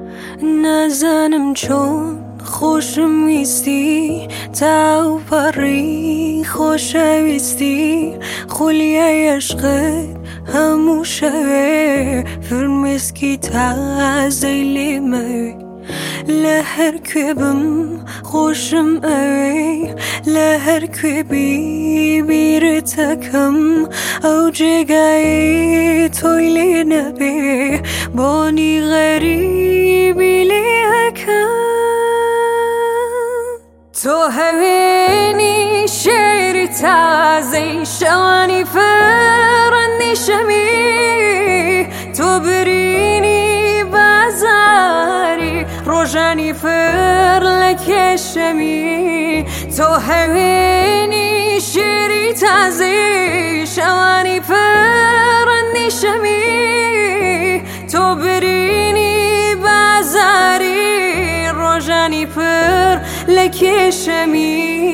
نزنم چون خوشم ویستی تا پری خوشویستی خولیه عشقت همو شوه فرمسکی تازیلی موی لهر کوبم خوشم اوی لهر کوبی بیر تکم او جگای تویلی نبی بانی غریبی لیکم تو هوینی شعری تازه شوانی فرندی شمی تو برینی بازاری روشانی فر لکشمی تو هوینی شعری تازه شوانی فرندی شمی تو برینی بازاری روشانی فر لکشمی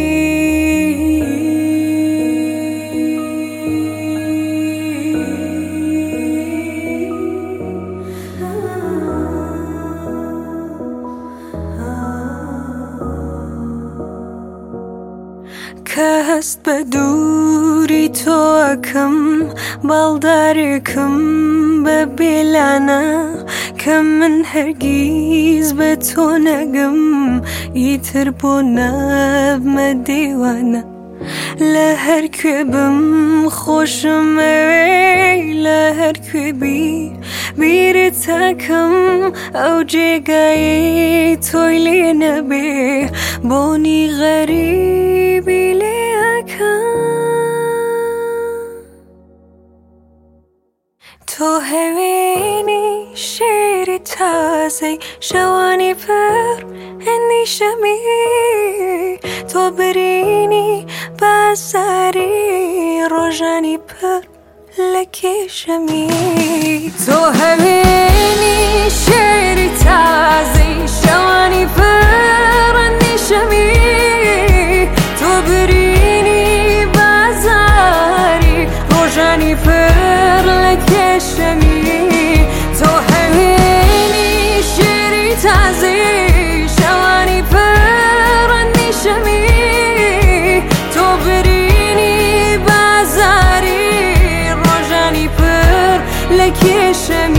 کست بدوری تو اکم بالداری کم ببیلانه کم من هرگیز به تو نگم ایتر بو نب مدیوانه لهر کوبم خوشم اوی لهر کوبی بیر تکم او جگای تویلی نبی بانی غریبی لیکم تو هوینی شعری تازه شوانی پر اندیشمی تو برینی بازاری روشانی پر لکشمی تو هوینی شعری تازه شوانی پر اندیشمی تو برینی بازاری روشانی پر لکشمی تو هوینی شعری تازه شوانی پر اندیشمی تو برینی بازاری روشانی پر لکشمی